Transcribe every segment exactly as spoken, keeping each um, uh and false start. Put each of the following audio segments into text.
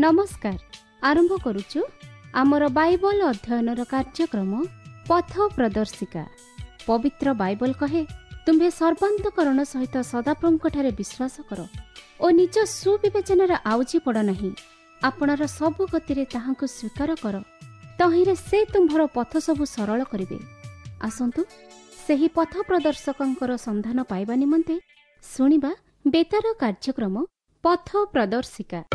नमस्कार आरंभ करुचु आमर बाइबल अध्ययनर कार्यक्रम पथ प्रदर्शिका। पवित्र बाइबल कहे तुम्हें सर्वांतकरण सहित सदाप्रभुଙ୍କଠାରେ विश्वास कर और निज सुविवेचनार आउजी पड़ नहीं, आपणर सबु गतिरे ताहांकु स्वीकार कर, तहिरे से तुम्भर पथ सबु सरल करिवे। आसंतु सेही पथ प्रदर्शकंकर संधान पाइबा निमंते सुनिबा बेतार कार्यक्रम पथ प्रदर्शिका।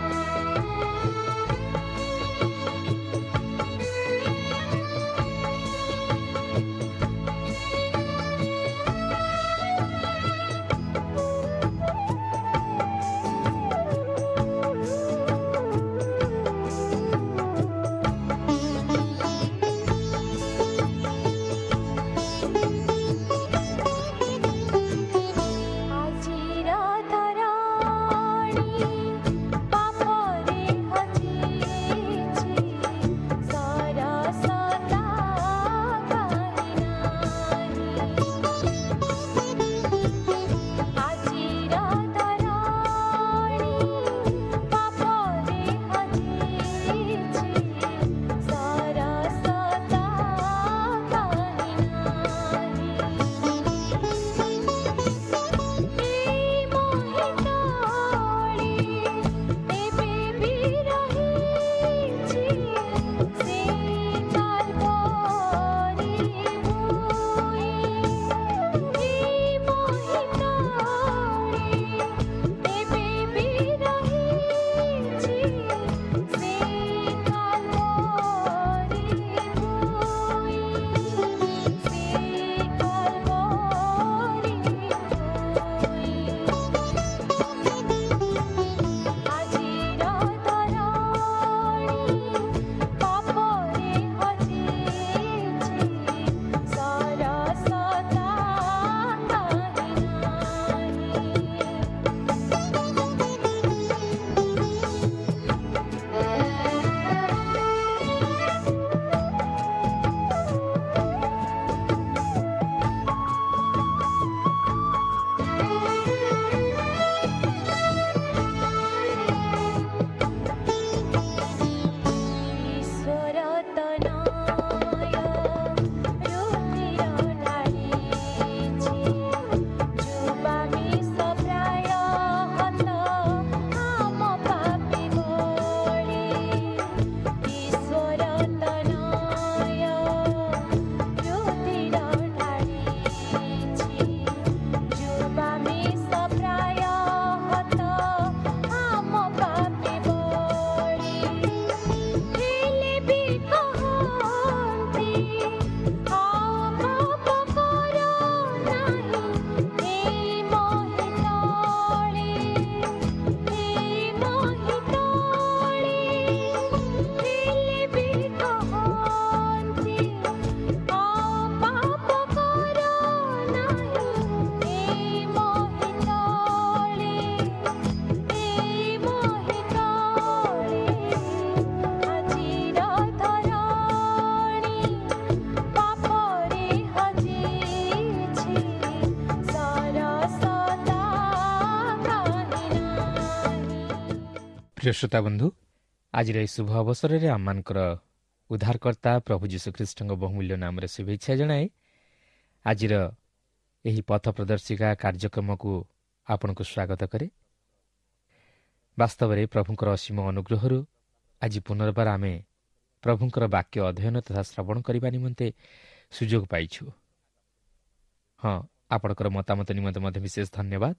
प्रिय श्रोता बंधु, आज शुभ अवसर में आम उद्धारकर्ता प्रभु जीशुख्रीष्ट बहुमूल्य नाम शुभेच्छा जनाए आज पथ प्रदर्शिका कार्यक्रम को आपण को स्वागत करे। वास्तव में प्रभुंकर असीम अनुग्रह आज पुनर्बार आम प्रभुंकर वाक्य अध्ययन तथा श्रवण करने निमंते सुजोग पाइछु। हाँ, आपणकर मतामत निमंते विशेष धन्यवाद।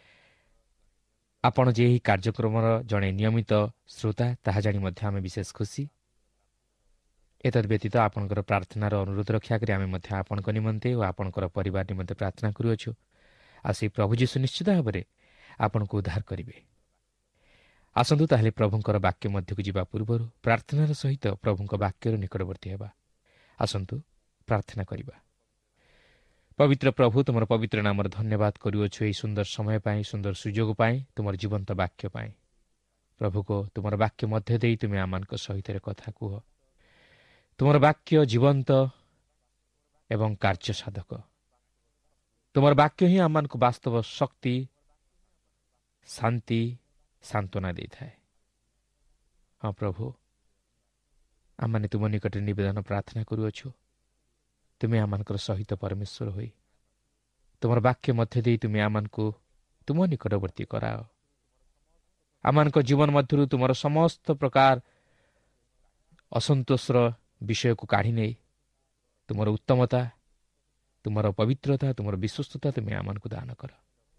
आपण जे कार्यक्रम जड़े नियमित श्रोता ताहा जानी मध्य आमे विशेष खुशी। एतद व्यतीत आपणकर प्रार्थनार अनुरोध रक्षा करी आमे मध्य आपणक निमंते और आपणकर परिवार निमंते प्रार्थना करूछु। आ से प्रभु जीशु निश्चित भाव में आपण को उद्धार करिवे। आसंतु ताहले प्रभुंकर वाक्य मध्य को जीवा पूर्व प्रार्थनार सहित प्रभुंक वाक्यर निकटवर्ती हेबा। आसंतु प्रार्थना करिबा। पवित्र प्रभु, तुम पवित्र नाम धन्यवाद करुअछु यही सुंदर समय पाई, सुंदर सुजोग पाई, तुम जीवंत वाक्य पाई। प्रभु को तुम वाक्य मध्य दे तुम्हें आमान सहित कथा कह। तुम वाक्य जीवंत एवं कार्य साधक। तुम वाक्य ही आमान को वास्तव शक्ति, शांति, सांत्वना दे थाए। ହଁ ପ୍ରଭୁ, ଆମମାନେ ତୁମ ନିକଟରେ ନିବେଦନ ପ୍ରାର୍ଥନା କରୁଅଛୁ, ତୁମେ ଆମମାନଙ୍କର ସହିତ ପରମେଶ୍ୱର ହୋଇ ତୁମର ବାକ୍ୟ ମଧ୍ୟ ଦେଇ ତୁମେ ଆମମାନଙ୍କୁ ତୁମ ନିକଟବର୍ତ୍ତୀ କରାଅ। ଆମମାନଙ୍କ ଜୀବନ ମଧ୍ୟରୁ ତୁମର ସମସ୍ତ ପ୍ରକାର ଅସନ୍ତୋଷର ବିଷୟକୁ କାଢ଼ି ନେଇ ତୁମର ଉତ୍ତମତା, ତୁମର ପବିତ୍ରତା, ତୁମର ବିଶ୍ୱସ୍ତତା ତୁମେ ଆମମାନଙ୍କୁ ଦାନ କର।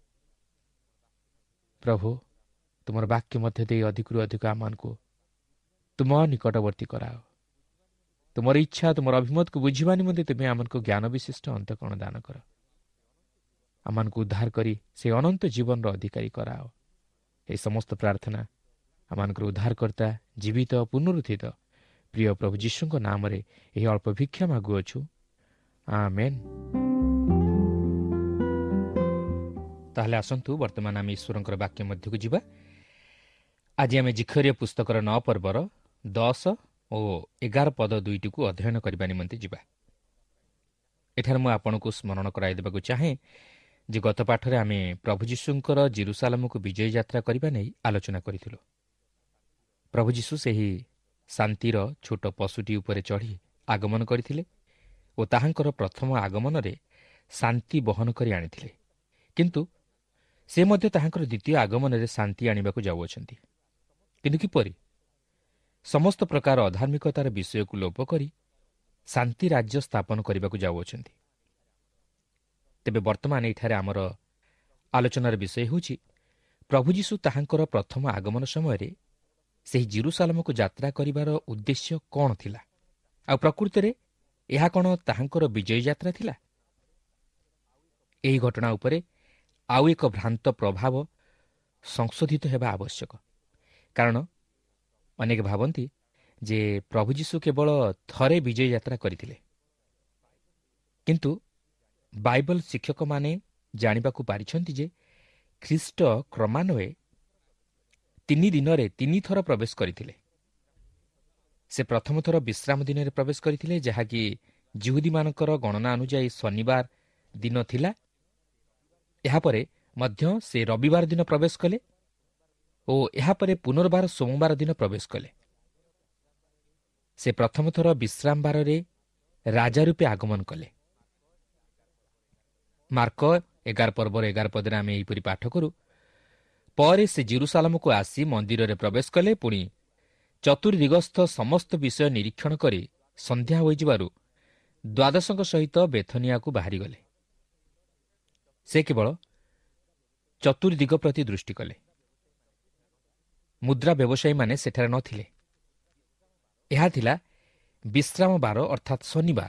ପ୍ରଭୁ, ତୁମର ବାକ୍ୟ ମଧ୍ୟ ଦେଇ ଅଧିକରୁ ଅଧିକ ଆମମାନଙ୍କୁ ତୁମ ନିକଟବର୍ତ୍ତୀ କରାଅ। ତୁମର ଇଚ୍ଛା, ତୁମର ଅଭିମତକୁ ବୁଝିବା ନିମନ୍ତେ ତୁମେ ଆମମାନଙ୍କୁ ଜ୍ଞାନ ବିଶିଷ୍ଟ ଅନ୍ତଃକରଣ ଦାନ କର। ଆମମାନଙ୍କୁ ଉଦ୍ଧାର କରି ସେ ଅନନ୍ତ ଜୀବନର ଅଧିକାରୀ କରାଅ। ଏହି ସମସ୍ତ ପ୍ରାର୍ଥନା ଆମମାନଙ୍କର ଉଦ୍ଧାରକର୍ତ୍ତା, ଜୀବିତ, ପୁନରୁତ୍ଥିତ ପ୍ରିୟ ପ୍ରଭୁ ଯୀଶୁଙ୍କ ନାମରେ ଏହି ଅଳ୍ପ ଭିକ୍ଷା ମାଗୁଅଛୁ, ଆମେନ୍। ତାହେଲେ ଆସନ୍ତୁ ବର୍ତ୍ତମାନ ଆମେ ଈଶ୍ୱରଙ୍କର ବାକ୍ୟ ମଧ୍ୟକୁ ଯିବା। ଆଜି ଆମେ ଜିଖରୀୟ ପୁସ୍ତକର ନଅ ପର୍ବର ଦଶ ଓ ଏଗାର ପଦ ଦୁଇଟିକୁ ଅଧ୍ୟୟନ କରିବା ନିମନ୍ତେ ଯିବା। ଏଠାରେ ମୁଁ ଆପଣଙ୍କୁ ସ୍ମରଣ କରାଇ ଦେବାକୁ ଚାହେଁ ଯେ ଗତ ପାଠରେ ଆମେ ପ୍ରଭୁ ଯୀଶୁଙ୍କର ଜେରୁସାଲେମକୁ ବିଜୟ ଯାତ୍ରା କରିବା ନେଇ ଆଲୋଚନା କରିଥିଲୁ। ପ୍ରଭୁ ଯୀଶୁ ସେହି ଶାନ୍ତିର ଛୋଟ ପଶୁଟି ଉପରେ ଚଢ଼ି ଆଗମନ କରିଥିଲେ ଓ ତାହାଙ୍କର ପ୍ରଥମ ଆଗମନରେ ଶାନ୍ତି ବହନ କରି ଆଣିଥିଲେ। କିନ୍ତୁ ସେ ମଧ୍ୟ ତାହାଙ୍କର ଦ୍ୱିତୀୟ ଆଗମନରେ ଶାନ୍ତି ଆଣିବାକୁ ଯାଉଅଛନ୍ତି। କିନ୍ତୁ କିପରି? ସମସ୍ତ ପ୍ରକାର ଅଧାର୍ମିକତାର ବିଷୟକୁ ଲୋପ କରି ଶାନ୍ତି ରାଜ୍ୟ ସ୍ଥାପନ କରିବାକୁ ଯାଉଅଛନ୍ତି। ତେବେ ବର୍ତ୍ତମାନ ଏଠାରେ ଆମର ଆଲୋଚନାର ବିଷୟ ହେଉଛି ପ୍ରଭୁ ଯୀଶୁ ତାହାଙ୍କର ପ୍ରଥମ ଆଗମନ ସମୟରେ ସେହି ଜେରୁସାଲେମକୁ ଯାତ୍ରା କରିବାର ଉଦ୍ଦେଶ୍ୟ କ'ଣ ଥିଲା, ଆଉ ପ୍ରକୃତରେ ଏହା କ'ଣ ତାହାଙ୍କର ବିଜୟ ଯାତ୍ରା ଥିଲା? ଏହି ଘଟଣା ଉପରେ ଆଉ ଏକ ଭ୍ରାନ୍ତ ପ୍ରଭାବ ସଂଶୋଧିତ ହେବା ଆବଶ୍ୟକ। କାରଣ ଅନେକ ଭାବନ୍ତି ଯେ ପ୍ରଭୁ ଯୀଶୁ କେବଳ ଥରେ ବିଜୟ ଯାତ୍ରା କରିଥିଲେ। କିନ୍ତୁ ବାଇବଲ ଶିକ୍ଷକମାନେ ଜାଣିବାକୁ ପାରିଛନ୍ତି ଯେ ଖ୍ରୀଷ୍ଟ କ୍ରମାନ୍ୱୟରେ ତିନି ଦିନରେ ତିନିଥର ପ୍ରବେଶ କରିଥିଲେ। ସେ ପ୍ରଥମ ଥର ବିଶ୍ରାମ ଦିନରେ ପ୍ରବେଶ କରିଥିଲେ, ଯାହାକି ଜିହୁଦୀମାନଙ୍କର ଗଣନା ଅନୁଯାୟୀ ଶନିବାର ଦିନ ଥିଲା। ଏହାପରେ ମଧ୍ୟ ସେ ରବିବାର ଦିନ ପ୍ରବେଶ କଲେ ଓ ଏହାପରେ ପୁନର୍ବାର ସୋମବାର ଦିନ ପ୍ରବେଶ କଲେ। ସେ ପ୍ରଥମ ଥର ବିଶ୍ରାମ ବାରରେ ରାଜା ରୂପେ ଆଗମନ କଲେ। ମାର୍କ ଏଗାର ପର୍ବର ଏଗାର ପଦରେ ଆମେ ଏହିପରି ପାଠ କରୁ, ପରେ ସେ ଜେରୁସାଲେମକୁ ଆସି ମନ୍ଦିରରେ ପ୍ରବେଶ କଲେ। ପୁଣି ଚତୁର୍ଦିଗସ୍ଥ ସମସ୍ତ ବିଷୟ ନିରୀକ୍ଷଣ କରି ସନ୍ଧ୍ୟା ହୋଇଯିବାରୁ ଦ୍ୱାଦଶଙ୍କ ସହିତ ବେଥନିଆକୁ ବାହାରିଗଲେ। ସେ କେବଳ ଚତୁର୍ଦିଗ ପ୍ରତି ଦୃଷ୍ଟି କଲେ। ମୁଦ୍ରା ବ୍ୟବସାୟୀମାନେ ସେଠାରେ ନଥିଲେ। ଏହା ଥିଲା ବିଶ୍ରାମ ବାର ଅର୍ଥାତ୍ ଶନିବାର।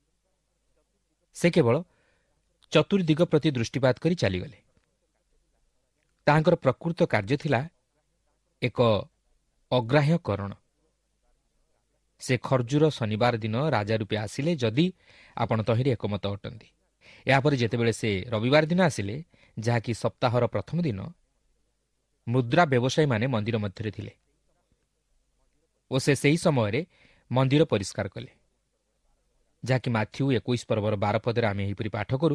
ସେ କେବଳ ଚତୁର୍ଦିଗ ପ୍ରତି ଦୃଷ୍ଟିପାତ କରି ଚାଲିଗଲେ। ତାହାଙ୍କର ପ୍ରକୃତ କାର୍ଯ୍ୟ ଥିଲା ଏକ ଅଗ୍ରାହ୍ୟକରଣ। ସେ ଖର୍ଜୁର ଶନିବାର ଦିନ ରାଜା ରୂପେ ଆସିଲେ, ଯଦି ଆପଣ ତହିଁରେ ଏକମତ ଅଟନ୍ତି। ଏହାପରେ ଯେତେବେଳେ ସେ ରବିବାର ଦିନ ଆସିଲେ, ଯାହାକି ସପ୍ତାହର ପ୍ରଥମ ଦିନ, ମୁଦ୍ରା ବ୍ୟବସାୟୀମାନେ ମନ୍ଦିର ମଧ୍ୟରେ ଥିଲେ ଓ ସେ ସେହି ସମୟରେ ମନ୍ଦିର ପରିଷ୍କାର କଲେ, ଯାହାକି ମାଥ୍ୟୁ ଏକୋଇଶ ପର୍ବର ବାର ପଦରେ ଆମେ ଏହିପରି ପାଠ କରୁ,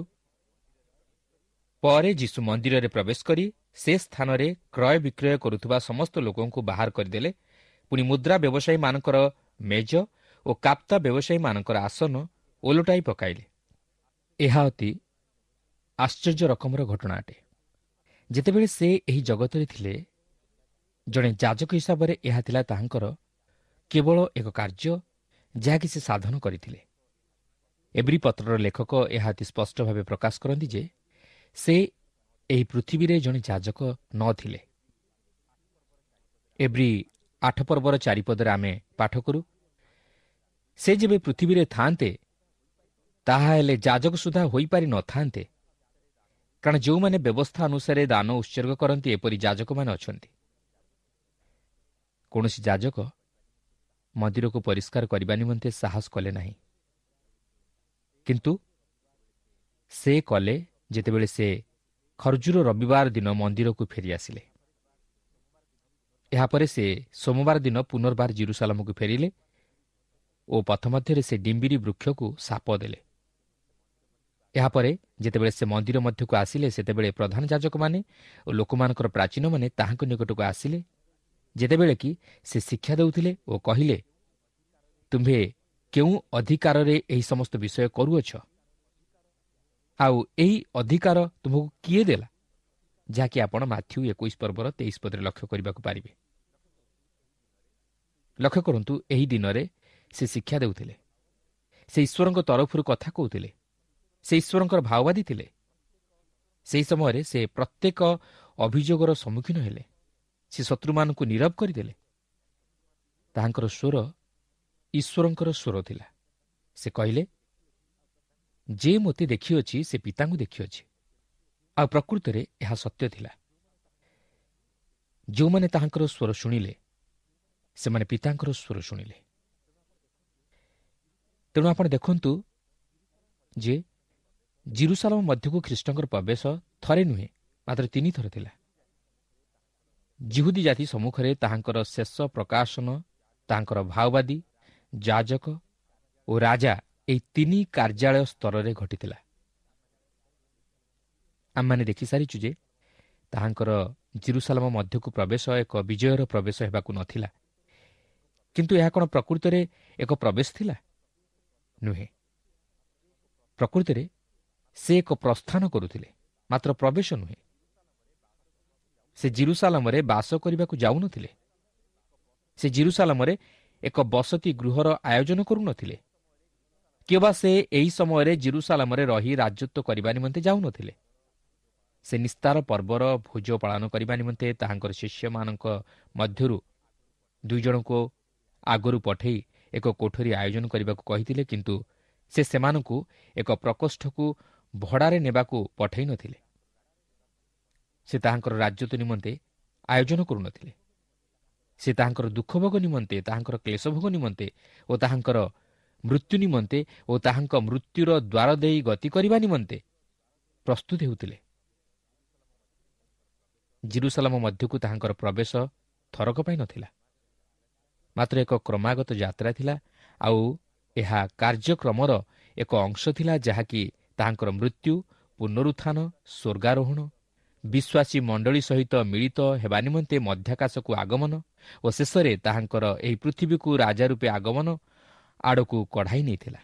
ପରେ ଯୀଶୁ ମନ୍ଦିରରେ ପ୍ରବେଶ କରି ସେ ସ୍ଥାନରେ କ୍ରୟ ବିକ୍ରୟ କରୁଥିବା ସମସ୍ତ ଲୋକଙ୍କୁ ବାହାର କରିଦେଲେ। ପୁଣି ମୁଦ୍ରା ବ୍ୟବସାୟୀମାନଙ୍କର ମେଜ ଓ କାପ୍ତା ବ୍ୟବସାୟୀମାନଙ୍କର ଆସନ ଓଲଟାଇ ପକାଇଲେ। ଏହା ଅତି ଆଶ୍ଚର୍ଯ୍ୟ ରକମର ଘଟଣା ଅଟେ। ଯେତେବେଳେ ସେ ଏହି ଜଗତରେ ଥିଲେ, ଜଣେ ଯାଜକ ହିସାବରେ ଏହା ଥିଲା ତାହାଙ୍କର କେବଳ ଏକ କାର୍ଯ୍ୟ, ଯାହାକି ସେ ସାଧନ କରିଥିଲେ। ଏବ୍ରୀ ପତ୍ରର ଲେଖକ ଏହା ଅତି ସ୍ପଷ୍ଟ ଭାବେ ପ୍ରକାଶ କରନ୍ତି ଯେ ସେ ଏହି ପୃଥିବୀରେ ଜଣେ ଯାଜକ ନଥିଲେ। ଏବ୍ରୀ ଆଠ ପର୍ବର ଚାରିପଦରେ ଆମେ ପାଠ କରୁ, ସେ ଯେବେ ପୃଥିବୀରେ ଥାନ୍ତେ ତାହା ହେଲେ ଯାଜକ ସୁଦ୍ଧା ହୋଇପାରି ନଥାନ୍ତେ, କାରଣ ଯେଉଁମାନେ ବ୍ୟବସ୍ଥା ଅନୁସାରେ ଦାନ ଉତ୍ସର୍ଗ କରନ୍ତି, ଏପରି ଯାଜକମାନେ ଅଛନ୍ତି। କୌଣସି ଯାଜକ ମନ୍ଦିରକୁ ପରିଷ୍କାର କରିବା ନିମନ୍ତେ ସାହସ କଲେ ନାହିଁ, କିନ୍ତୁ ସେ କଲେ ଯେତେବେଳେ ସେ ଖର୍ଜୁର ରବିବାର ଦିନ ମନ୍ଦିରକୁ ଫେରିଆସିଲେ। ଏହାପରେ ସେ ସୋମବାର ଦିନ ପୁନର୍ବାର ଜେରୁସାଲେମକୁ ଫେରିଲେ ଓ ପଥ ମଧ୍ୟରେ ସେ ଡିମ୍ବିରି ବୃକ୍ଷକୁ ଶାପ ଦେଲେ। ଏହାପରେ ଯେତେବେଳେ ସେ ମନ୍ଦିର ମଧ୍ୟକୁ ଆସିଲେ, ସେତେବେଳେ ପ୍ରଧାନ ଯାଜକମାନେ ଓ ଲୋକମାନଙ୍କର ପ୍ରାଚୀନମାନେ ତାହାଙ୍କ ନିକଟକୁ ଆସିଲେ ଯେତେବେଳେ କି ସେ ଶିକ୍ଷା ଦେଉଥିଲେ ଓ କହିଲେ, ତୁମ୍ଭେ କେଉଁ ଅଧିକାରରେ ଏହି ସମସ୍ତ ବିଷୟ କରୁଅଛ? ଆଉ ଏହି ଅଧିକାର ତୁମକୁ କିଏ ଦେଲା? ଯାହାକି ଆପଣ ମାଥ୍ୟୁ ଏକୋଇଶ ପର୍ବର ତେଇଶ ପଦରେ ଲକ୍ଷ୍ୟ କରିବାକୁ ପାରିବେ। ଲକ୍ଷ୍ୟ କରନ୍ତୁ, ଏହି ଦିନରେ ସେ ଶିକ୍ଷା ଦେଉଥିଲେ, ସେ ଈଶ୍ୱରଙ୍କ ତରଫରୁ କଥା କହୁଥିଲେ, ସେ ଈଶ୍ୱରଙ୍କର ଭାଓବାଦୀ ଥିଲେ। ସେହି ସମୟରେ ସେ ପ୍ରତ୍ୟେକ ଅଭିଯୋଗର ସମ୍ମୁଖୀନ ହେଲେ, ସେ ଶତ୍ରୁମାନଙ୍କୁ ନୀରବ କରିଦେଲେ। ତାହାଙ୍କର ସ୍ୱର ଈଶ୍ୱରଙ୍କର ସ୍ୱର ଥିଲା। ସେ କହିଲେ, ଯେ ମୋତେ ଦେଖିଅଛି ସେ ପିତାଙ୍କୁ ଦେଖିଅଛି। ଆଉ ପ୍ରକୃତରେ ଏହା ସତ୍ୟ ଥିଲା। ଯେଉଁମାନେ ତାହାଙ୍କର ସ୍ୱର ଶୁଣିଲେ, ସେମାନେ ପିତାଙ୍କର ସ୍ୱର ଶୁଣିଲେ। ତେଣୁ ଆପଣ ଦେଖନ୍ତୁ ଯେ ଜିରୁସାଲମ ମଧ୍ୟକୁ ଖ୍ରୀଷ୍ଟଙ୍କର ପ୍ରବେଶ ଥରେ ନୁହେଁ, ମାତ୍ର ତିନି ଥର ଥିଲା। ଜିହୁଦୀ ଜାତି ସମ୍ମୁଖରେ ତାହାଙ୍କର ଶେଷ ପ୍ରକାଶନ ତାହାଙ୍କର ଭାଓବାଦୀ, ଯାଜକ ଓ ରାଜା ଏହି ତିନି କାର୍ଯ୍ୟାଳୟ ସ୍ତରରେ ଘଟିଥିଲା। ଆମମାନେ ଦେଖିସାରିଛୁ ଯେ ତାହାଙ୍କର ଜିରୁସାଲମ ମଧ୍ୟକୁ ପ୍ରବେଶ ଏକ ବିଜୟର ପ୍ରବେଶ ହେବାକୁ ନଥିଲା। କିନ୍ତୁ ଏହା କ'ଣ ପ୍ରକୃତରେ ଏକ ପ୍ରବେଶ ଥିଲା? ନୁହେଁ। ପ୍ରକୃତରେ ସେ ଏକ ପ୍ରସ୍ଥାନ କରୁଥିଲେ, ମାତ୍ର ପ୍ରବେଶ ନୁହେଁ। ସେ ଜିରୁସାଲମରେ ବାସ କରିବାକୁ ଯାଉନଥିଲେ। ସେ ଜିରୁସାଲମରେ ଏକ ବସତି ଗୃହର ଆୟୋଜନ କରୁନଥିଲେ। କିମ୍ବା ସେ ଏହି ସମୟରେ ଜିରୁସାଲମରେ ରହି ରାଜତ୍ୱ କରିବା ନିମନ୍ତେ ଯାଉନଥିଲେ। ସେ ନିସ୍ତାର ପର୍ବର ଭୋଜ ପାଳନ କରିବା ନିମନ୍ତେ ତାହାଙ୍କର ଶିଷ୍ୟମାନଙ୍କ ମଧ୍ୟରୁ ଦୁଇ ଜଣଙ୍କୁ ଆଗରୁ ପଠାଇ ଏକ କୋଠରୀ ଆୟୋଜନ କରିବାକୁ କହିଥିଲେ। କିନ୍ତୁ ସେ ସେମାନଙ୍କୁ ଏକ ପ୍ରକୋଷ୍ଠକୁ ଭଡ଼ାରେ ନେବାକୁ ପଠାଇ ନଥିଲେ। ସେ ତାହାଙ୍କର ରାଜତ୍ୱ ନିମନ୍ତେ ଆୟୋଜନ କରୁନଥିଲେ। ସେ ତାହାଙ୍କର ଦୁଃଖ ଭୋଗ ନିମନ୍ତେ, ତାହାଙ୍କର କ୍ଲେଶ ଭୋଗ ନିମନ୍ତେ ଓ ତାହାଙ୍କର ମୃତ୍ୟୁ ନିମନ୍ତେ ଓ ତାହାଙ୍କ ମୃତ୍ୟୁର ଦ୍ୱାର ଦେଇ ଗତି କରିବା ନିମନ୍ତେ ପ୍ରସ୍ତୁତ ହେଉଥିଲେ। ଜିରୁସାଲମ ମଧ୍ୟକୁ ତାହାଙ୍କର ପ୍ରବେଶ ଥରକ ପାଇଁ ନଥିଲା, ମାତ୍ର ଏକ କ୍ରମାଗତ ଯାତ୍ରା ଥିଲା। ଆଉ ଏହା କାର୍ଯ୍ୟକ୍ରମର ଏକ ଅଂଶ ଥିଲା, ଯାହାକି ତାହାଙ୍କର ମୃତ୍ୟୁ, ପୁନରୁତ୍ଥାନ, ସ୍ୱର୍ଗାରୋହଣ, ବିଶ୍ୱାସୀ ମଣ୍ଡଳୀ ସହିତ ମିଳିତ ହେବା ନିମନ୍ତେ ମଧ୍ୟାକାଶକୁ ଆଗମନ ଓ ଶେଷରେ ତାହାଙ୍କର ଏହି ପୃଥିବୀକୁ ରାଜା ରୂପେ ଆଗମନ ଆଡ଼କୁ କଢ଼ାଇ ନେଇଥିଲା।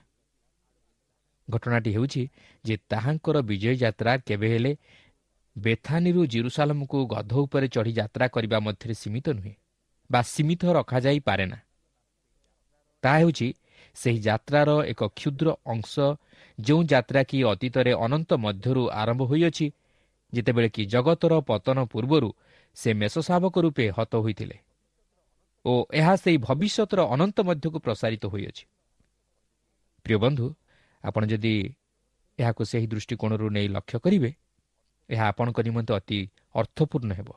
ଘଟଣାଟି ହେଉଛି ଯେ ତାହାଙ୍କର ବିଜୟ ଯାତ୍ରା କେବେ ହେଲେ ବେଥାନିରୁ ଜିରୁସାଲମକୁ ଗଧ ଉପରେ ଚଢ଼ି ଯାତ୍ରା କରିବା ମଧ୍ୟରେ ସୀମିତ ନୁହେଁ ବା ସୀମିତ ରଖାଯାଇପାରେ ନା। ତାହା ହେଉଛି ସେହି ଯାତ୍ରାର ଏକ କ୍ଷୁଦ୍ର ଅଂଶ, ଯେଉଁ ଯାତ୍ରା କି ଅତୀତରେ ଅନନ୍ତ ମଧ୍ୟରୁ ଆରମ୍ଭ ହୋଇଅଛି, ଯେତେବେଳେ କି ଜଗତର ପତନ ପୂର୍ବରୁ ସେ ମେଷଶାବକ ରୂପେ ହତ ହୋଇଥିଲେ ଓ ଏହା ସେହି ଭବିଷ୍ୟତର ଅନନ୍ତ ମଧ୍ୟକୁ ପ୍ରସାରିତ ହୋଇଅଛି। ପ୍ରିୟ ବନ୍ଧୁ, ଆପଣ ଯଦି ଏହାକୁ ସେହି ଦୃଷ୍ଟିକୋଣରୁ ନେଇ ଲକ୍ଷ୍ୟ କରିବେ, ଏହା ଆପଣଙ୍କ ନିମନ୍ତେ ଅତି ଅର୍ଥପୂର୍ଣ୍ଣ ହେବ।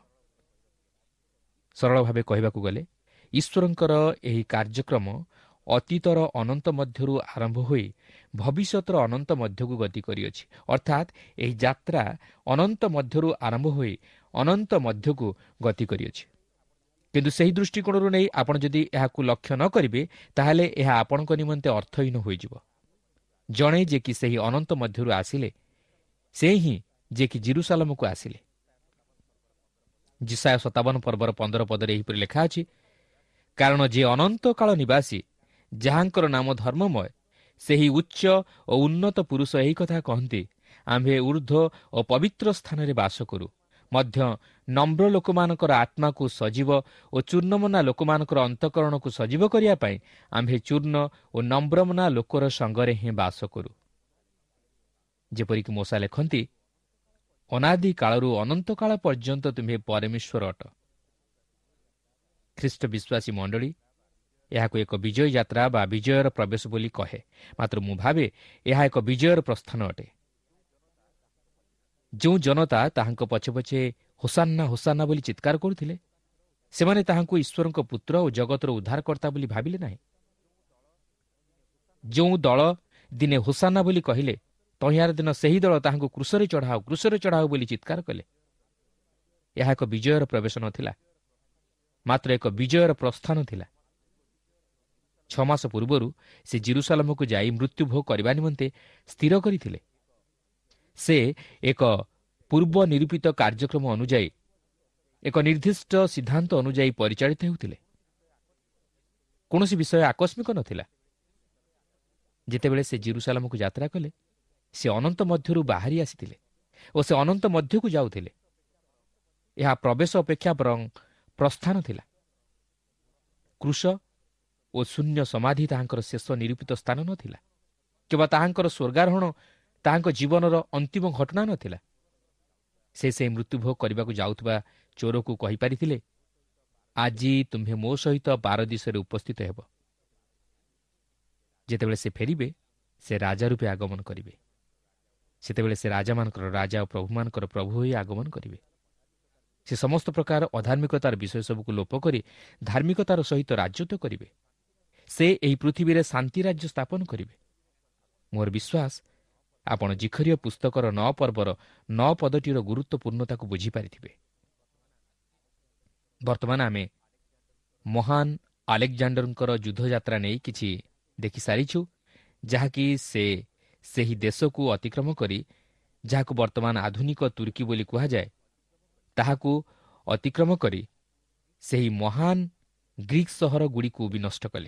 ସରଳ ଭାବେ କହିବାକୁ ଗଲେ, ଈଶ୍ୱରଙ୍କର ଏହି କାର୍ଯ୍ୟକ୍ରମ ଅତୀତର ଅନନ୍ତ ମଧ୍ୟରୁ ଆରମ୍ଭ ହୋଇ ଭବିଷ୍ୟତର ଅନନ୍ତ ମଧ୍ୟକୁ ଗତି କରିଅଛି। ଅର୍ଥାତ୍ ଏହି ଯାତ୍ରା ଅନନ୍ତ ମଧ୍ୟରୁ ଆରମ୍ଭ ହୋଇ ଅନନ୍ତ ମଧ୍ୟକୁ ଗତି କରିଅଛି। କିନ୍ତୁ ସେହି ଦୃଷ୍ଟିକୋଣରୁ ନେଇ ଆପଣ ଯଦି ଏହାକୁ ଲକ୍ଷ୍ୟ ନ କରିବେ, ତାହେଲେ ଏହା ଆପଣଙ୍କ ନିମନ୍ତେ ଅର୍ଥହୀନ ହୋଇଯିବ। ଜଣେ ଯେ କି ସେହି ଅନନ୍ତ ମଧ୍ୟରୁ ଆସିଲେ, ସେ ହିଁ ଯେ କି ଜିରୁସାଲମକୁ ଆସିଲେ। ଯିଶାୟ ସତାବନ ପର୍ବର ପନ୍ଦର ପଦରେ ଏହିପରି ଲେଖା ଅଛି, କାରଣ ଯେ ଅନନ୍ତ କାଳ ନିବାସୀ, ଯାହାଙ୍କର ନାମ ଧର୍ମମୟ, ସେହି ଉଚ୍ଚ ଓ ଉନ୍ନତ ପୁରୁଷ ଏହି କଥା କହନ୍ତି, ଆମ୍ଭେ ଉର୍ଦ୍ଧ୍ୱ ଓ ପବିତ୍ର ସ୍ଥାନରେ ବାସ କରୁ, ମଧ୍ୟ ନମ୍ର ଲୋକମାନଙ୍କର ଆତ୍ମାକୁ ସଜୀବ ଓ ଚୂର୍ଣ୍ଣମନା ଲୋକମାନଙ୍କର ଅନ୍ତଃକରଣକୁ ସଜୀବ କରିବା ପାଇଁ ଆମ୍ଭେ ଚୂର୍ଣ୍ଣ ଓ ନମ୍ରମନା ଲୋକର ସଙ୍ଗରେ ହିଁ ବାସ କରୁ। ଯେପରିକି ମୋଶା ଲେଖନ୍ତି, ଅନାଦି କାଳରୁ ଅନନ୍ତ କାଳ ପର୍ଯ୍ୟନ୍ତ ତୁମ୍ଭେ ପରମେଶ୍ୱର ଅଟ। ଖ୍ରୀଷ୍ଟ ବିଶ୍ୱାସୀ ମଣ୍ଡଳୀ ଏହାକୁ ଏକ ବିଜୟ ଯାତ୍ରା ବା ବିଜୟର ପ୍ରବେଶ ବୋଲି କହେ, ମାତ୍ର ମୁଁ ଭାବେ ଏହା ଏକ ବିଜୟର ପ୍ରସ୍ଥାନ ଅଟେ। ଯେଉଁ ଜନତା ତାହାଙ୍କ ପଛେ ପଛେ ହୋସାନ୍ନା ହୋସାନ୍ନା ବୋଲି ଚିତ୍କାର କରୁଥିଲେ, ସେମାନେ ତାହାଙ୍କୁ ଈଶ୍ୱରଙ୍କ ପୁତ୍ର ଓ ଜଗତର ଉଦ୍ଧାରକର୍ତ୍ତା ବୋଲି ଭାବିଲେ ନାହିଁ। ଯେଉଁ ଦଳ ଦିନେ ହୋସାନ୍ନା ବୋଲି କହିଲେ, ତହିଁଆର ଦିନ ସେହି ଦଳ ତାହାଙ୍କୁ କ୍ରୁଶରେ ଚଢ଼ାଉ କ୍ରୁଶରେ ଚଢ଼ାଉ ବୋଲି ଚିତ୍କାର କଲେ। ଏହା ଏକ ବିଜୟର ପ୍ରବେଶ ନଥିଲା, ମାତ୍ର ଏକ ବିଜୟର ପ୍ରସ୍ଥାନ ଥିଲା। ଛଅ ମାସ ପୂର୍ବରୁ ସେ ଜିରୁସାଲମକୁ ଯାଇ ମୃତ୍ୟୁ ଭୋଗ କରିବା ନିମନ୍ତେ ସ୍ଥିର କରିଥିଲେ। ସେ ଏକ ପୂର୍ବ ନିରୂପିତ କାର୍ଯ୍ୟକ୍ରମ ଅନୁଯାୟୀ ଏକ ନିର୍ଦ୍ଦିଷ୍ଟ ସିଦ୍ଧାନ୍ତ ଅନୁଯାୟୀ ପରିଚାଳିତ ହେଉଥିଲେ। କୌଣସି ବିଷୟ ଆକସ୍ମିକ ନଥିଲା। ଯେତେବେଳେ ସେ ଜେରୁସାଲେମକୁ ଯାତ୍ରା କଲେ, ସେ ଅନନ୍ତ ମଧ୍ୟରୁ ବାହାରି ଆସିଥିଲେ ଓ ସେ ଅନନ୍ତ ମଧ୍ୟକୁ ଯାଉଥିଲେ। ଏହା ପ୍ରବେଶ ଅପେକ୍ଷା ବରଂ ପ୍ରସ୍ଥାନ ଥିଲା। କୃଷ ଓ ଶୂନ୍ୟ ସମାଧି ତାହାଙ୍କର ଶେଷ ନିରୂପିତ ସ୍ଥାନ ନଥିଲା, କିମ୍ବା ତାହାଙ୍କର ସ୍ୱର୍ଗାରୋହଣ ତାହାଙ୍କ ଜୀବନର ଅନ୍ତିମ ଘଟଣା ନଥିଲା। ସେ ସେହି ମୃତ୍ୟୁଭୋଗ କରିବାକୁ ଯାଉଥିବା ଚୋରକୁ କହିପାରିଥିଲେ, ଆଜି ତୁମ୍ଭେ ମୋ ସହିତ ପାରଦୀସରେ ଉପସ୍ଥିତ ହେବ। ଯେତେବେଳେ ସେ ଫେରିବେ, ସେ ରାଜା ରୂପେ ଆଗମନ କରିବେ। ସେତେବେଳେ ସେ ରାଜାମାନଙ୍କର ରାଜା ଓ ପ୍ରଭୁମାନଙ୍କର ପ୍ରଭୁ ହୋଇ ଆଗମନ କରିବେ। ସେ ସମସ୍ତ ପ୍ରକାର ଅଧାର୍ମିକତାର ବିଷୟ ସବୁକୁ ଲୋପ କରି ଧାର୍ମିକତାର ସହିତ ରାଜତ୍ୱ କରିବେ। ସେ ଏହି ପୃଥିବୀରେ ଶାନ୍ତି ରାଜ୍ୟ ସ୍ଥାପନ କରିବେ। ମୋର ବିଶ୍ୱାସ, ଆପଣ ଜିଖରୀୟ ପୁସ୍ତକର ନଅ ପର୍ବର ନଅ ପଦଟିର ଗୁରୁତ୍ୱପୂର୍ଣ୍ଣତାକୁ ବୁଝିପାରିଥିବେ। ବର୍ତ୍ତମାନ ଆମେ ମହାନ ଆଲେକ୍ଜାଣ୍ଡରଙ୍କର ଯୁଦ୍ଧଯାତ୍ରା ନେଇ କିଛି ଦେଖିସାରିଛୁ, ଯାହାକି ସେ ସେହି ଦେଶକୁ ଅତିକ୍ରମ କରି, ଯାହାକୁ ବର୍ତ୍ତମାନ ଆଧୁନିକ ତୁର୍କୀ ବୋଲି କୁହାଯାଏ, ତାହାକୁ ଅତିକ୍ରମ କରି ସେହି ମହାନ ଗ୍ରୀକ୍ ସହରଗୁଡ଼ିକୁ ବିନଷ୍ଟ କଲେ।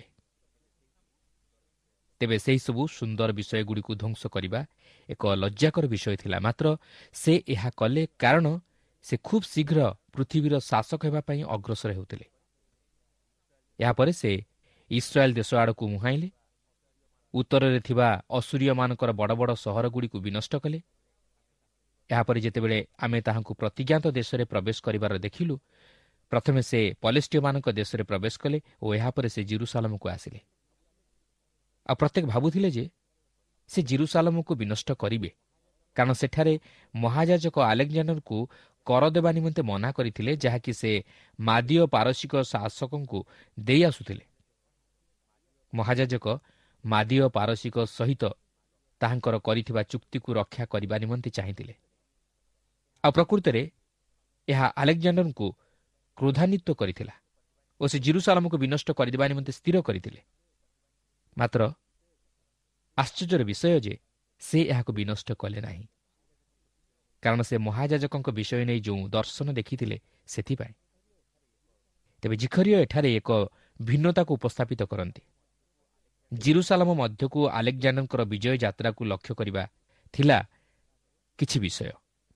ତେବେ ସେହିସବୁ ସୁନ୍ଦର ବିଷୟଗୁଡ଼ିକୁ ଧ୍ୱଂସ କରିବା ଏକ ଲଜ୍ଜାକର ବିଷୟ ଥିଲା। ମାତ୍ର ସେ ଏହା କଲେ କାରଣ ସେ ଖୁବ୍ ଶୀଘ୍ର ପୃଥିବୀର ଶାସକ ହେବା ପାଇଁ ଅଗ୍ରସର ହେଉଥିଲେ। ଏହାପରେ ସେ ଇସ୍ରାଏଲ ଦେଶ ଆଡ଼କୁ ମୁହାଁଇଲେ, ଉତ୍ତରରେ ଥିବା ଅସୁରୀୟମାନଙ୍କର ବଡ଼ ବଡ଼ ସହରଗୁଡ଼ିକୁ ବିନଷ୍ଟ କଲେ। ଏହାପରେ ଯେତେବେଳେ ଆମେ ତାହାଙ୍କୁ ପ୍ରତିଜ୍ଞାତ ଦେଶରେ ପ୍ରବେଶ କରିବାର ଦେଖିଲୁ, ପ୍ରଥମେ ସେ ପଲେଷ୍ଟିୟମାନଙ୍କ ଦେଶରେ ପ୍ରବେଶ କଲେ ଓ ଏହାପରେ ସେ ଜେରୁସାଲେମକୁ ଆସିଲେ। ଆଉ ପ୍ରତ୍ୟେକ ଭାବୁଥିଲେ ଯେ ସେ ଜେରୁସାଲେମକୁ ବିନଷ୍ଟ କରିବେ, କାରଣ ସେଠାରେ ମହାଯାଜକ ଆଲେକ୍ଜାଣ୍ଡରଙ୍କୁ କର ଦେବା ନିମନ୍ତେ ମନା କରିଥିଲେ, ଯାହାକି ସେ ମାଦୀୟ ପାରସିକ ଶାସକଙ୍କୁ ଦେଇ ଆସୁଥିଲେ। ମହାଯାଜକ ମାଦୀୟ ପାରସିକ ସହିତ ତାହାଙ୍କର କରିଥିବା ଚୁକ୍ତିକୁ ରକ୍ଷା କରିବା ନିମନ୍ତେ ଚାହିଁଥିଲେ। ଆଉ ପ୍ରକୃତରେ ଏହା ଆଲେକ୍ଜାଣ୍ଡରଙ୍କୁ କ୍ରୋଧାନ୍ୱିତ କରିଥିଲା ଓ ସେ ଜେରୁସାଲେମକୁ ବିନଷ୍ଟ କରିଦେବା ନିମନ୍ତେ ସ୍ଥିର କରିଥିଲେ। ମାତ୍ର ଆଶ୍ଚର୍ଯ୍ୟର ବିଷୟ ଯେ ସେ ଏହାକୁ ବିନଷ୍ଟ କଲେ ନାହିଁ, କାରଣ ସେ ମହାଯାଜକଙ୍କ ବିଷୟ ନେଇ ଯେଉଁ ଦର୍ଶନ ଦେଖିଥିଲେ ସେଥିପାଇଁ। ତେବେ ଜିଖରୀୟ ଏଠାରେ ଏକ ଭିନ୍ନତାକୁ ଉପସ୍ଥାପିତ କରନ୍ତି। ଜେରୁସାଲେମ ମଧ୍ୟକୁ ଆଲେକ୍ଜାଣ୍ଡରଙ୍କର ବିଜୟ ଯାତ୍ରାକୁ ଲକ୍ଷ୍ୟ କରିବା ଥିଲା କିଛି ବିଷୟ।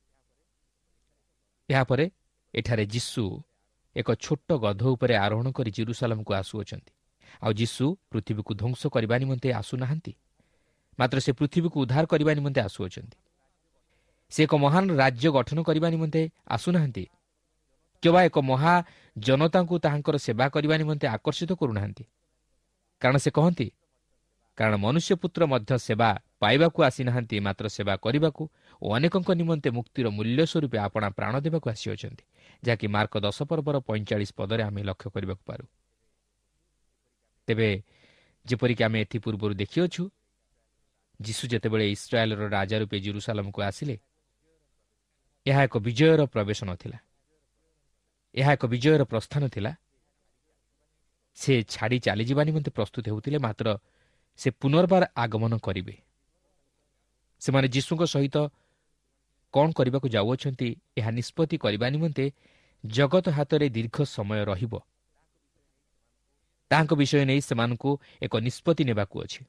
ଏହାପରେ ଏଠାରେ ଯୀଶୁ ଏକ ଛୋଟ ଗଧ ଉପରେ ଆରୋହଣ କରି ଜେରୁସାଲେମକୁ ଆସୁଅଛନ୍ତି। ଆଉ ଯୀଶୁ ପୃଥିବୀକୁ ଧ୍ୱଂସ କରିବା ନିମନ୍ତେ ଆସୁନାହାନ୍ତି, ମାତ୍ର ସେ ପୃଥିବୀକୁ ଉଦ୍ଧାର କରିବା ନିମନ୍ତେ ଆସୁଅଛନ୍ତି। ସେ ଏକ ମହାନ ରାଜ୍ୟ ଗଠନ କରିବା ନିମନ୍ତେ ଆସୁନାହାନ୍ତି, କିମ୍ବା ଏକ ମହା ଜନତାଙ୍କୁ ତାହାଙ୍କର ସେବା କରିବା ନିମନ୍ତେ ଆକର୍ଷିତ କରୁନାହାନ୍ତି। କାରଣ ସେ କହନ୍ତି, କାରଣ ମନୁଷ୍ୟ ପୁତ୍ର ମଧ୍ୟ ସେବା ପାଇବାକୁ ଆସିନାହାନ୍ତି, ମାତ୍ର ସେବା କରିବାକୁ ଓ ଅନେକଙ୍କ ନିମନ୍ତେ ମୁକ୍ତିର ମୂଲ୍ୟ ସ୍ୱରୂପେ ଆପଣା ପ୍ରାଣ ଦେବାକୁ ଆସିଅଛନ୍ତି, ଯାହାକି ମାର୍କ ଦଶ ପର୍ବର ପଇଁଚାଳିଶ ପଦରେ ଆମେ ଲକ୍ଷ୍ୟ କରିବାକୁ ପାରୁ। ତେବେ ଯେପରିକି ଆମେ ଏଥି ପୂର୍ବରୁ ଦେଖିଅଛୁ, ଯୀଶୁ ଯେତେବେଳେ ଇସ୍ରାଏଲର ରାଜା ରୂପେ ଜେରୁସାଲେମକୁ ଆସିଲେ, ଏହା ଏକ ବିଜୟର ପ୍ରବେଶ ନଥିଲା, ଏହା ଏକ ବିଜୟର ପ୍ରସ୍ଥାନ ଥିଲା। ସେ ଛାଡ଼ି ଚାଲିଯିବା ନିମନ୍ତେ ପ୍ରସ୍ତୁତ ହେଉଥିଲେ, ମାତ୍ର ସେ ପୁନର୍ବାର ଆଗମନ କରିବେ। ସେମାନେ ଯୀଶୁଙ୍କ ସହିତ କ'ଣ କରିବାକୁ ଯାଉଅଛନ୍ତି, ଏହା ନିଷ୍ପତ୍ତି କରିବା ନିମନ୍ତେ ଜଗତ ହାତରେ ଦୀର୍ଘ ସମୟ ରହିବ। ତାହାଙ୍କ ବିଷୟ ନେଇ ସେମାନଙ୍କୁ ଏକ ନିଷ୍ପତ୍ତି ନେବାକୁ ଅଛି।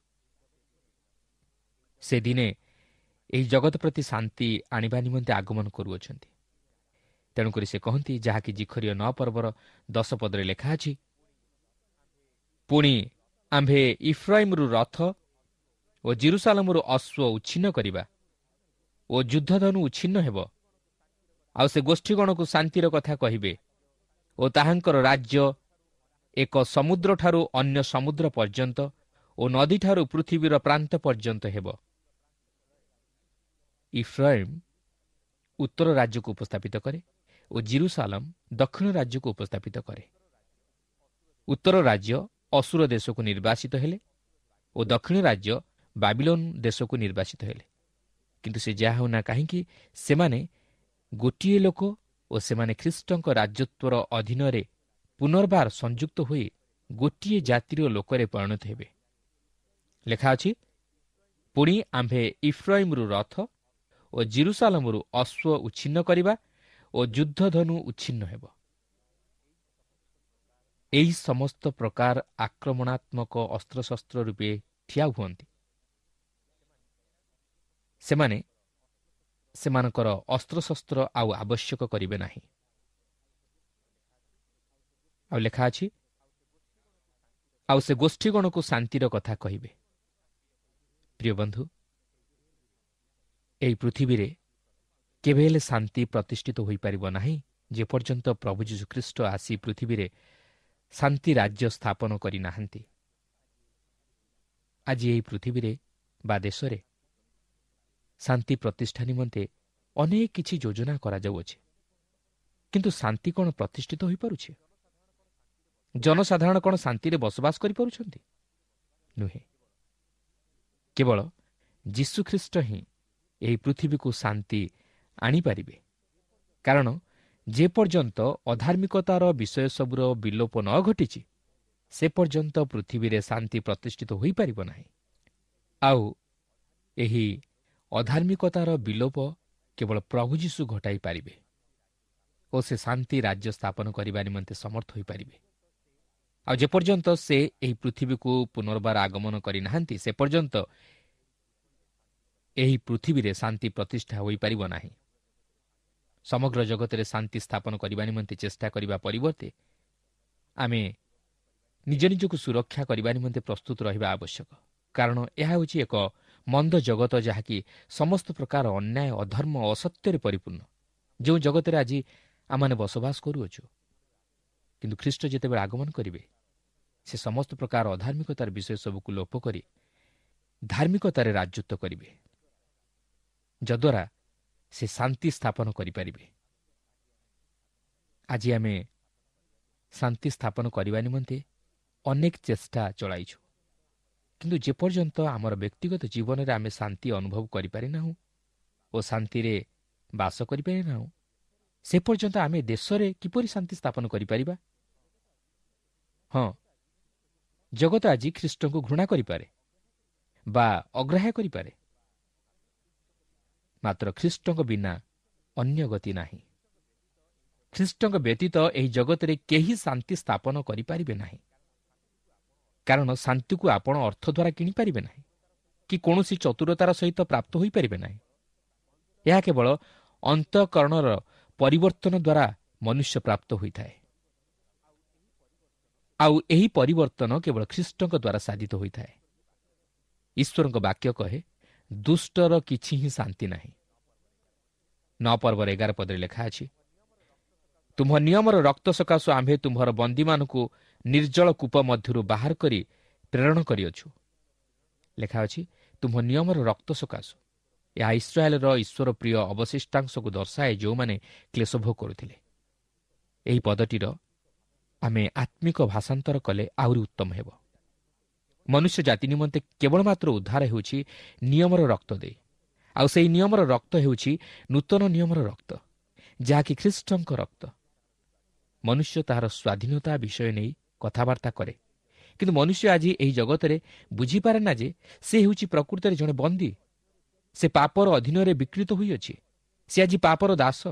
ସେ ଦିନେ ଏହି ଜଗତ ପ୍ରତି ଶାନ୍ତି ଆଣିବା ନିମନ୍ତେ ଆଗମନ କରୁଅଛନ୍ତି। ତେଣୁକରି ସେ କହନ୍ତି, ଯାହାକି ଜିଖରୀୟ ନଅ ପର୍ବର ଦଶ ପଦରେ ଲେଖା ଅଛି, ପୁଣି ଆମ୍ଭେ ଇଫ୍ରାଇମ୍ରୁ ରଥ ଓ ଜେରୁସାଲେମରୁ ଅଶ୍ୱ ଉଚ୍ଛିନ୍ନ କରିବା ଓ ଯୁଦ୍ଧଧନୁ ଉଚ୍ଛିନ୍ନ ହେବ। ଆଉ ସେ ଗୋଷ୍ଠୀଗଣକୁ ଶାନ୍ତିର କଥା କହିବେ ଓ ତାହାଙ୍କର ରାଜ୍ୟ ଏକ ସମୁଦ୍ରଠାରୁ ଅନ୍ୟ ସମୁଦ୍ର ପର୍ଯ୍ୟନ୍ତ ଓ ନଦୀଠାରୁ ପୃଥିବୀର ପ୍ରାନ୍ତ ପର୍ଯ୍ୟନ୍ତ ହେବ। ଇଫ୍ରାଇମ୍ ଉତ୍ତର ରାଜ୍ୟକୁ ଉପସ୍ଥାପିତ କରେ ଓ ଜେରୁସାଲେମ ଦକ୍ଷିଣ ରାଜ୍ୟକୁ ଉପସ୍ଥାପିତ କରେ। ଉତ୍ତର ରାଜ୍ୟ ଅସୁର ଦେଶକୁ ନିର୍ବାସିତ ହେଲେ ଓ ଦକ୍ଷିଣ ରାଜ୍ୟ ବାବିଲୋନ ଦେଶକୁ ନିର୍ବାସିତ ହେଲେ। କିନ୍ତୁ ସେ ଯାହା ହେଉନା କାହିଁକି, ସେମାନେ ଗୋଟିଏ ଲୋକ ଓ ସେମାନେ ଖ୍ରୀଷ୍ଟଙ୍କ ରାଜତ୍ୱର ଅଧୀନରେ ପୁନର୍ବାର ସଂଯୁକ୍ତ ହୋଇ ଗୋଟିଏ ଜାତିର ଲୋକରେ ପରିଣତ ହେବେ। ଲେଖା ଅଛି, ପୁଣି ଆମ୍ଭେ ଇଫ୍ରାଇମ୍ରୁ ରଥ ଓ ଜେରୁସାଲେମରୁ ଅଶ୍ୱ ଉଚ୍ଛିନ୍ନ କରିବା ଓ ଯୁଦ୍ଧଧନୁ ଉଚ୍ଛିନ୍ନ ହେବ। ଏହି ସମସ୍ତ ପ୍ରକାର ଆକ୍ରମଣାତ୍ମକ ଅସ୍ତ୍ରଶସ୍ତ୍ର ରୂପେ ଠିଆ ହୁଅନ୍ତି। ସେମାନେ ସେମାନଙ୍କର ଅସ୍ତ୍ରଶସ୍ତ୍ର ଆଉ ଆବଶ୍ୟକ କରିବେ ନାହିଁ। ଆଉ ଲେଖା ଅଛି, ଆଉ ସେ ଗୋଷ୍ଠୀଗଣକୁ ଶାନ୍ତିର କଥା କହିବେ। ପ୍ରିୟ ବନ୍ଧୁ, ଏହି ପୃଥିବୀରେ କେବେ ହେଲେ ଶାନ୍ତି ପ୍ରତିଷ୍ଠିତ ହୋଇପାରିବ ନାହିଁ ଯେପର୍ଯ୍ୟନ୍ତ ପ୍ରଭୁ ଯୀଶୁଖ୍ରୀଷ୍ଟ ଆସି ପୃଥିବୀରେ ଶାନ୍ତି ରାଜ୍ୟ ସ୍ଥାପନ କରିନାହାନ୍ତି। ଆଜି ଏହି ପୃଥିବୀରେ ବା ଦେଶରେ ଶାନ୍ତି ପ୍ରତିଷ୍ଠା ନିମନ୍ତେ ଅନେକ କିଛି ଯୋଜନା କରାଯାଉଅଛି, କିନ୍ତୁ ଶାନ୍ତି କ'ଣ ପ୍ରତିଷ୍ଠିତ ହୋଇପାରୁଛି? ଜନସାଧାରଣ କ'ଣ ଶାନ୍ତିରେ ବସବାସ କରିପାରୁଛନ୍ତି? ନୁହେଁ। କେବଳ ଯୀଶୁଖ୍ରୀଷ୍ଟ ହିଁ ଏହି ପୃଥିବୀକୁ ଶାନ୍ତି ଆଣିପାରିବେ। କାରଣ ଯେପର୍ଯ୍ୟନ୍ତ ଅଧାର୍ମିକତାର ବିଷୟ ସବୁର ବିଲୋପ ନ ଘଟିଛି ସେ ପର୍ଯ୍ୟନ୍ତ ପୃଥିବୀରେ ଶାନ୍ତି ପ୍ରତିଷ୍ଠିତ ହୋଇପାରିବ ନାହିଁ। ଆଉ ଏହି ଅଧାର୍ମିକତାର ବିଲୋପ କେବଳ ପ୍ରଭୁ ଯୀଶୁ ଘଟାଇ ପାରିବେ ଓ ସେ ଶାନ୍ତି ରାଜ୍ୟ ସ୍ଥାପନ କରିବା ନିମନ୍ତେ ସମର୍ଥ ହୋଇପାରିବେ। ଆଉ ଯେପର୍ଯ୍ୟନ୍ତ ସେ ଏହି ପୃଥିବୀକୁ ପୁନର୍ବାର ଆଗମନ କରିନାହାନ୍ତି ସେ ପର୍ଯ୍ୟନ୍ତ ଏହି ପୃଥିବୀରେ ଶାନ୍ତି ପ୍ରତିଷ୍ଠା ହୋଇପାରିବ ନାହିଁ। ସମଗ୍ର ଜଗତରେ ଶାନ୍ତି ସ୍ଥାପନ କରିବା ନିମନ୍ତେ ଚେଷ୍ଟା କରିବା ପରିବର୍ତ୍ତେ ଆମେ ନିଜ ନିଜକୁ ସୁରକ୍ଷା କରିବା ନିମନ୍ତେ ପ୍ରସ୍ତୁତ ରହିବା ଆବଶ୍ୟକ। କାରଣ ଏହା ହେଉଛି ଏକ ମନ୍ଦ ଜଗତ, ଯାହାକି ସମସ୍ତ ପ୍ରକାର ଅନ୍ୟାୟ, ଅଧର୍ମ, ଅସତ୍ୟରେ ପରିପୂର୍ଣ୍ଣ, ଯେଉଁ ଜଗତରେ ଆଜି ଆମମାନେ ବସବାସ କରୁଅଛୁ। କିନ୍ତୁ ଖ୍ରୀଷ୍ଟ ଯେତେବେଳେ ଆଗମନ କରିବେ ସେ ସମସ୍ତ ପ୍ରକାର ଅଧାର୍ମିକତାର ବିଷୟ ସବୁକୁ ଲୋପ କରି ଧାର୍ମିକତାରେ ରାଜତ୍ୱ କରିବେ, ଯଦ୍ୱାରା ସେ ଶାନ୍ତି ସ୍ଥାପନ କରିପାରିବେ। ଆଜି ଆମେ ଶାନ୍ତି ସ୍ଥାପନ କରିବା ନିମନ୍ତେ ଅନେକ ଚେଷ୍ଟା ଚଳାଇଛୁ, କିନ୍ତୁ ଯେପର୍ଯ୍ୟନ୍ତ ଆମର ବ୍ୟକ୍ତିଗତ ଜୀବନରେ ଆମେ ଶାନ୍ତି ଅନୁଭବ କରିପାରିନାହୁଁ ଓ ଶାନ୍ତିରେ ବାସ କରିପାରିନାହୁଁ ସେ ପର୍ଯ୍ୟନ୍ତ ଆମେ ଦେଶରେ କିପରି ଶାନ୍ତି ସ୍ଥାପନ କରିପାରିବା? ହଁ, ଜଗତ ଆଜି ଖ୍ରୀଷ୍ଟଙ୍କୁ ଘୃଣା କରିପାରେ ବା ଅଗ୍ରାହ୍ୟ କରିପାରେ, ମାତ୍ର ଖ୍ରୀଷ୍ଟଙ୍କ ବିନା ଅନ୍ୟ ଗତି ନାହିଁ। ଖ୍ରୀଷ୍ଟଙ୍କ ବ୍ୟତୀତ ଏହି ଜଗତରେ କେହି ଶାନ୍ତି ସ୍ଥାପନ କରିପାରିବେ ନାହିଁ। କାରଣ ଶାନ୍ତିକୁ ଆପଣ ଅର୍ଥ ଦ୍ୱାରା କିଣିପାରିବେ ନାହିଁ କି କୌଣସି ଚତୁରତାର ସହିତ ପ୍ରାପ୍ତ ହୋଇପାରିବେ ନାହିଁ। ଏହା କେବଳ ଅନ୍ତଃକରଣର ପରିବର୍ତ୍ତନ ଦ୍ୱାରା ମନୁଷ୍ୟ ପ୍ରାପ୍ତ ହୋଇଥାଏ। ଆଉ ଏହି ପରିବର୍ତ୍ତନ କେବଳ ଖ୍ରୀଷ୍ଟଙ୍କ ଦ୍ୱାରା ସାଧିତ ହୋଇଥାଏ। ଈଶ୍ୱରଙ୍କ ବାକ୍ୟ କହେ, ଦୁଷ୍ଟର କିଛି ହିଁ ଶାନ୍ତି ନାହିଁ। ନଅ ପର୍ବର ଏଗାର ପଦରେ ଲେଖା ଅଛି, ତୁମ୍ଭ ନିୟମର ରକ୍ତ ସକାଶୁ ଆମ୍ଭେ ତୁମ୍ଭର ବନ୍ଦୀମାନଙ୍କୁ ନିର୍ଜଳ କୂପ ମଧ୍ୟରୁ ବାହାର କରି ପ୍ରେରଣ କରିଅଛୁ। ଲେଖା ଅଛି, ତୁମ୍ଭ ନିୟମର ରକ୍ତ ସକାଶୁ। ଏହା ଇସ୍ରାଏଲର ଈଶ୍ୱର ପ୍ରିୟ ଅବଶିଷ୍ଟାଂଶକୁ ଦର୍ଶାଏ, ଯେଉଁମାନେ କ୍ଲେଶ ଭୋଗ କରୁଥିଲେ। ଏହି ପଦଟିର ଆମେ ଆତ୍ମିକ ଭାଷାନ୍ତର କଲେ ଆହୁରି ଉତ୍ତମ ହେବ। ମନୁଷ୍ୟ ଜାତି ନିମନ୍ତେ କେବଳ ମାତ୍ର ଉଦ୍ଧାର ହେଉଛି ନିୟମର ରକ୍ତ ଦେଇ। ଆଉ ସେହି ନିୟମର ରକ୍ତ ହେଉଛି ନୂତନ ନିୟମର ରକ୍ତ, ଯାହାକି ଖ୍ରୀଷ୍ଟଙ୍କ ରକ୍ତ। ମନୁଷ୍ୟ ତାହାର ସ୍ୱାଧୀନତା ବିଷୟ ନେଇ କଥାବାର୍ତ୍ତା କରେ, କିନ୍ତୁ ମନୁଷ୍ୟ ଆଜି ଏହି ଜଗତରେ ବୁଝିପାରେ ନା ଯେ ସେ ହେଉଛି ପ୍ରକୃତରେ ଜଣେ ବନ୍ଦୀ। ସେ ପାପର ଅଧୀନରେ ବିକୃତ ହୋଇଅଛି। ସେ ଆଜି ପାପର ଦାସ।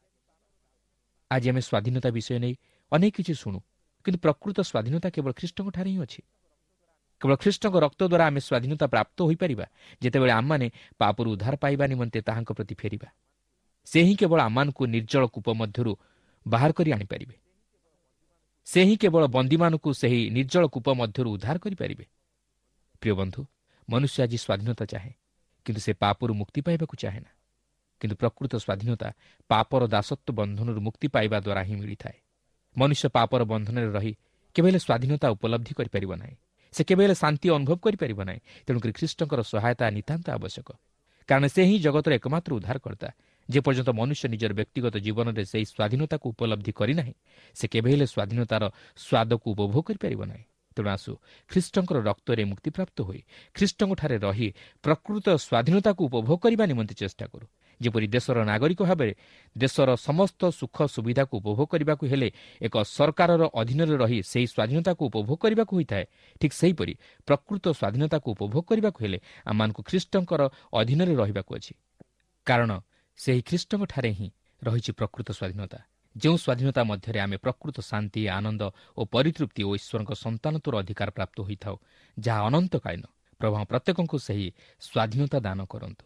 ଆଜି ଆମେ ସ୍ୱାଧୀନତା ବିଷୟ ନେଇ ଅନେକ କିଛି ଶୁଣୁ, କିନ୍ତୁ ପ୍ରକୃତ ସ୍ୱାଧୀନତା କେବଳ ଖ୍ରୀଷ୍ଟଙ୍କଠାରେ ହିଁ ଅଛି। କେବଳ ଖ୍ରୀଷ୍ଟଙ୍କ ରକ୍ତ ଦ୍ୱାରା ଆମେ ସ୍ୱାଧୀନତା ପ୍ରାପ୍ତ ହୋଇପାରିବା, ଯେତେବେଳେ ଆମମାନେ ପାପରୁ ଉଦ୍ଧାର ପାଇବା ନିମନ୍ତେ ତାହାଙ୍କ ପ୍ରତି ଫେରିବା। ସେ ହିଁ କେବଳ ଆମମାନଙ୍କୁ ନିର୍ଜଳ କୂପ ମଧ୍ୟରୁ ବାହାର କରି ଆଣିପାରିବେ। ସେ ହିଁ କେବଳ ବନ୍ଦୀମାନଙ୍କୁ ସେହି ନିର୍ଜଳ କୂପ ମଧ୍ୟରୁ ଉଦ୍ଧାର କରିପାରିବେ। ପ୍ରିୟ ବନ୍ଧୁ, ମନୁଷ୍ୟ ଆଜି ସ୍ୱାଧୀନତା ଚାହେଁ, କିନ୍ତୁ ସେ ପାପରୁ ମୁକ୍ତି ପାଇବାକୁ ଚାହେଁ ନା। କିନ୍ତୁ ପ୍ରକୃତ ସ୍ୱାଧୀନତା ପାପର ଦାସତ୍ୱ ବନ୍ଧନରୁ ମୁକ୍ତି ପାଇବା ଦ୍ୱାରା ହିଁ ମିଳିଥାଏ। ମନୁଷ୍ୟ ପାପର ବନ୍ଧନରେ ରହି କେବେ ହେଲେ ସ୍ୱାଧୀନତା ଉପଲବ୍ଧି କରିପାରିବ ନାହିଁ। ସେ କେବେ ହେଲେ ଶାନ୍ତି ଅନୁଭବ କରିପାରିବ ନାହିଁ। ତେଣୁକରି ଖ୍ରୀଷ୍ଟଙ୍କର ସହାୟତା ନିତାନ୍ତ ଆବଶ୍ୟକ, କାରଣ ସେ ହିଁ ଜଗତର ଏକମାତ୍ର ଉଦ୍ଧାରକର୍ତ୍ତା। ଯେପର୍ଯ୍ୟନ୍ତ ମନୁଷ୍ୟ ନିଜର ବ୍ୟକ୍ତିଗତ ଜୀବନରେ ସେହି ସ୍ୱାଧୀନତାକୁ ଉପଲବ୍ଧି କରିନାହିଁ, ସେ କେବେ ହେଲେ ସ୍ୱାଧୀନତାର ସ୍ୱାଦକୁ ଉପଭୋଗ କରିପାରିବ ନାହିଁ। ତେଣୁ ଆସୁ ଖ୍ରୀଷ୍ଟଙ୍କର ରକ୍ତରେ ମୁକ୍ତିପ୍ରାପ୍ତ ହୋଇ ଖ୍ରୀଷ୍ଟଙ୍କଠାରେ ରହି ପ୍ରକୃତ ସ୍ୱାଧୀନତାକୁ ଉପଭୋଗ କରିବା ନିମନ୍ତେ ଚେଷ୍ଟା କରୁ। ଯେପରି ଦେଶର ନାଗରିକ ଭାବରେ ଦେଶର ସମସ୍ତ ସୁଖ ସୁବିଧାକୁ ଉପଭୋଗ କରିବାକୁ ହେଲେ ଏକ ସରକାରର ଅଧୀନରେ ରହି ସେହି ସ୍ୱାଧୀନତାକୁ ଉପଭୋଗ କରିବାକୁ ହୋଇଥାଏ, ଠିକ୍ ସେହିପରି ପ୍ରକୃତ ସ୍ୱାଧୀନତାକୁ ଉପଭୋଗ କରିବାକୁ ହେଲେ ଆମମାନଙ୍କୁ ଖ୍ରୀଷ୍ଟଙ୍କର ଅଧୀନରେ ରହିବାକୁ ଅଛି। କାରଣ ସେହି ଖ୍ରୀଷ୍ଟଙ୍କଠାରେ ହିଁ ରହିଛି ପ୍ରକୃତ ସ୍ୱାଧୀନତା, ଯେଉଁ ସ୍ୱାଧୀନତା ମଧ୍ୟରେ ଆମେ ପ୍ରକୃତ ଶାନ୍ତି, ଆନନ୍ଦ ଓ ପରିତୃପ୍ତି ଓ ଈଶ୍ୱରଙ୍କ ସନ୍ତାନତ୍ୱର ଅଧିକାର ପ୍ରାପ୍ତ ହୋଇଥାଉ, ଯାହା ଅନନ୍ତକାଳୀନ। ପ୍ରଭୁ ପ୍ରତ୍ୟେକଙ୍କୁ ସେହି ସ୍ୱାଧୀନତା ଦାନ କରନ୍ତୁ।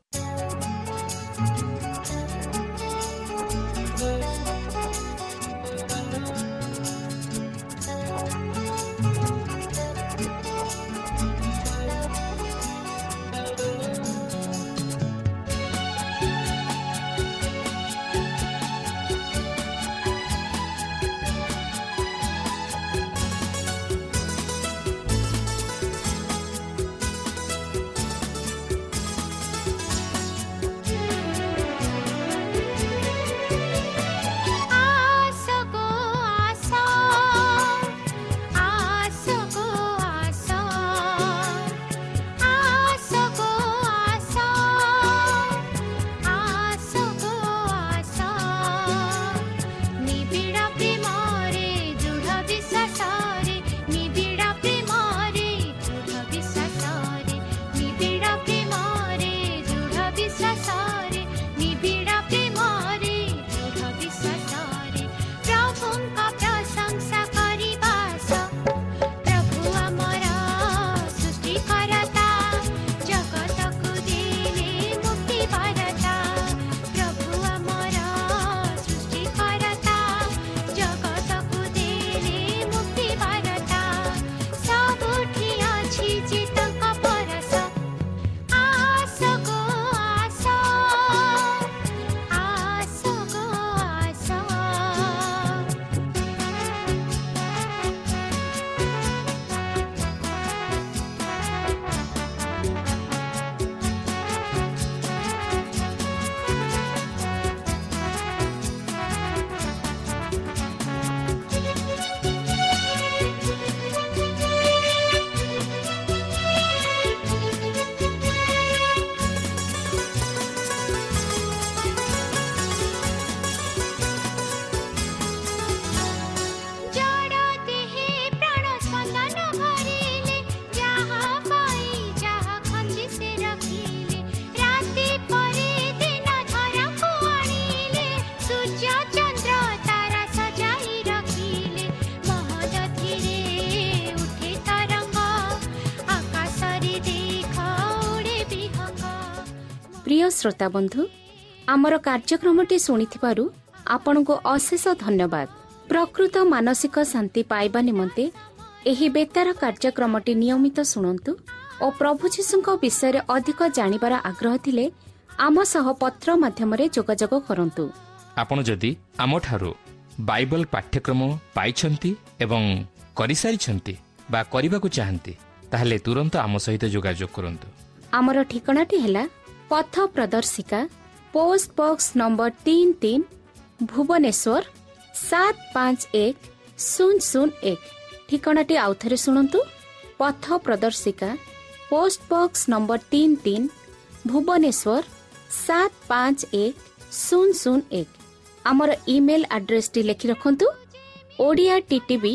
प्रिय श्रोता बंधु, आमर कार्यक्रमटी शुणिथिबारु आपनको अशेष धन्यवाद। प्रकृत मानसिक शांति पाइबा निमंते एही बेतार कार्यक्रमटी नियमित शुणंतु और प्रभु जीशुଙ୍କ विषय अधिक जानिबार आग्रह थिले आम सह पत्र माध्यमरे जोगाजोग करंतु। आपण जदि आमठारो बाइबल पाठ्यक्रम पाइछंती एवं करिसारिछंती बा करिबाकू चाहंती ताहले तुरंत आम सहित जोगाजोग करंतु। आमर ठिकानाटी हैला पथ प्रदर्शिका पोस्ट बॉक्स नंबर तीन तीन भुवनेश्वर सात पाँच एक शून्य शून्य एक। ठिकानाटी आउथरे शुणंतु। पथ प्रदर्शिका पोस्ट बॉक्स नंबर तीन तीन भुवनेश्वर सात पाँच एक शून्य शून्य एक। आमर ईमेल एड्रेस टी लिखि रखंतु Odia TTV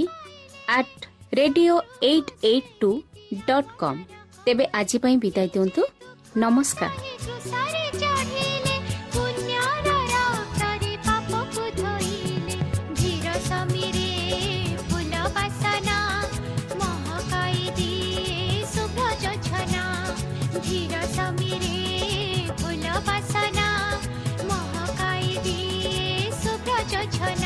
at radio eight eight two dot com. तेबे आजि पई विदाय दियंतु। नमस्कार। फूल बासना महकाई दिए शुभ्र जोछना।